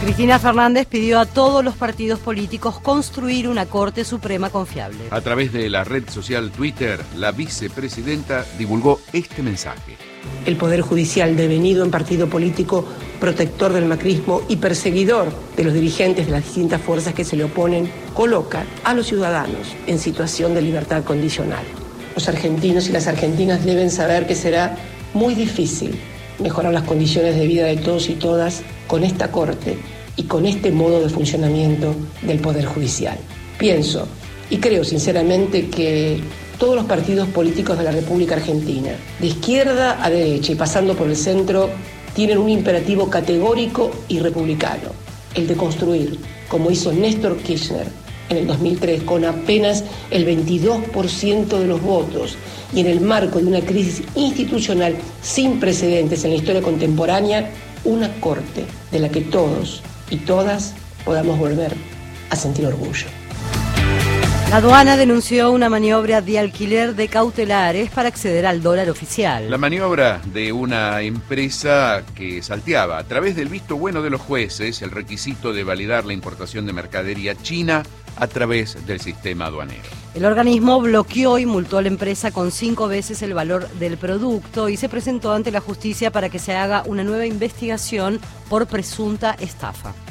Cristina Fernández pidió a todos los partidos políticos construir una Corte Suprema confiable. A través de la red social Twitter, la vicepresidenta divulgó este mensaje. El Poder Judicial, devenido en partido político protector del macrismo y perseguidor de los dirigentes de las distintas fuerzas que se le oponen, coloca a los ciudadanos en situación de libertad condicional. Los argentinos y las argentinas deben saber que será muy difícil mejorar las condiciones de vida de todos y todas con esta Corte y con este modo de funcionamiento del Poder Judicial. Pienso y creo sinceramente que todos los partidos políticos de la República Argentina, de izquierda a derecha y pasando por el centro, tienen un imperativo categórico y republicano, el de construir, como hizo Néstor Kirchner en el 2003, con apenas el 22% de los votos y en el marco de una crisis institucional sin precedentes en la historia contemporánea, una Corte de la que todos y todas podamos volver a sentir orgullo. La aduana denunció una maniobra de alquiler de cautelares para acceder al dólar oficial. La maniobra de una empresa que salteaba a través del visto bueno de los jueces el requisito de validar la importación de mercadería china a través del sistema aduanero. El organismo bloqueó y multó a la empresa con 5 veces el valor del producto y se presentó ante la justicia para que se haga una nueva investigación por presunta estafa.